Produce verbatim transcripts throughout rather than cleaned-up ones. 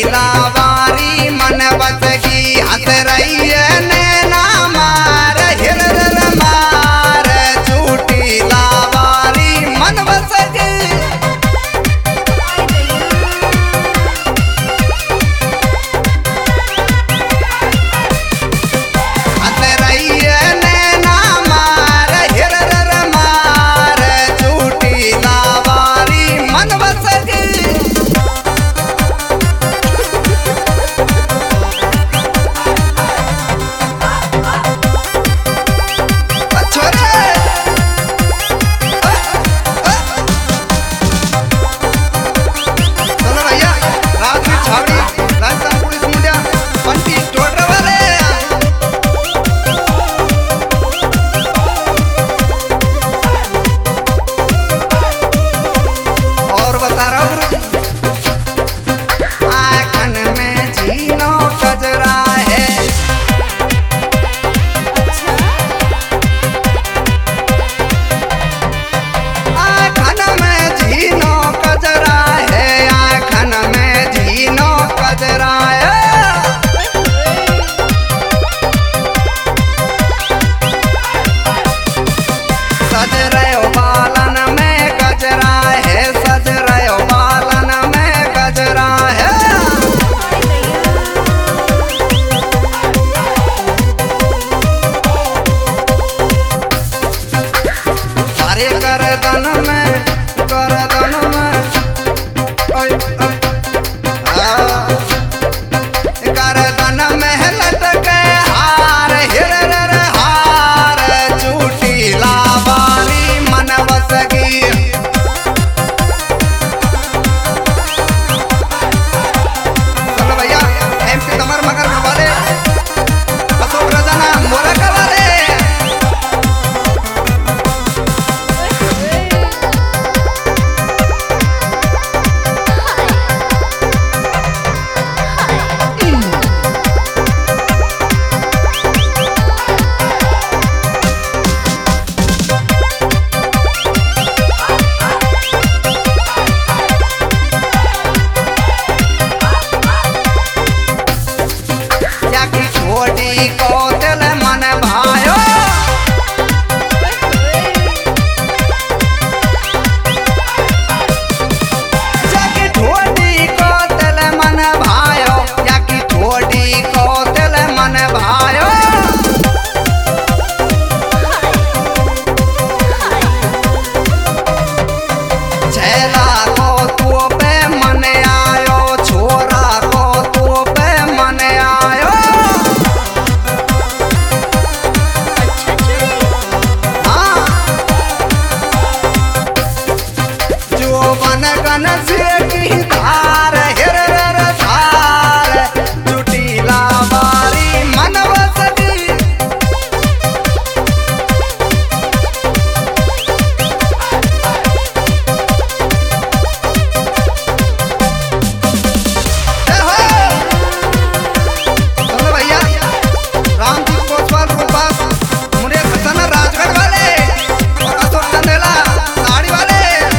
लावारी मन बसगी हंस रही है नैना मार हिरर मार झूठी लावारी मन बसगी हंस रही है नैना मार हिरर मार झूठी लावारी मन बसगी करदन में करदन में करदन में लटके हार हिरर हार झूठी लावारी मन बसगी चलो भैया एम पी तमर मगर वाले अशोक रजाना मोरा वाले को दिल मन भायो जाकी ठोडी को दिल मन भायो जाकी ठोडी को दिल मन भायो छैला को तू पे मन आयो छोरा को तू पे मन आयो गन से की धार हिरर धार झूठी लावारी मन बसगी चलो भैया राम जी कोसवाल के पास मुझे हसन राजगढ़ वाले और अशोक चंदेला साड़ी वाले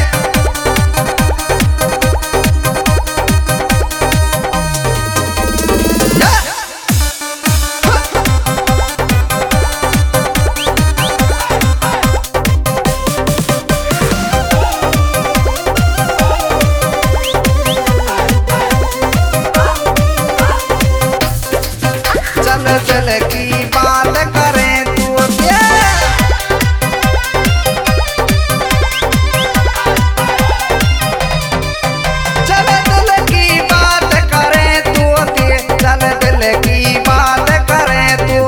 चल की बात करें तू क्या चल दिल की बात करें तू चल दिल की बात करें तू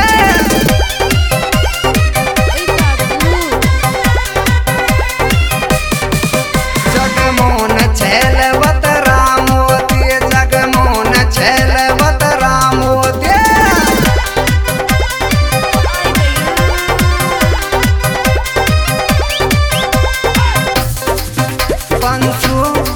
जगमोहन छैलवत रामोती जगमोहन छैलवत रामोती पंचू